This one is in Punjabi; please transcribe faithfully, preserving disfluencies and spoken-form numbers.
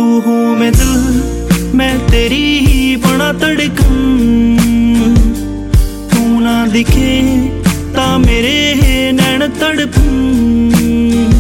तू हो मैं दिल मैं तेरी ही बना धड़कन, तू ना दिखे ता मेरे नैन तड़पन।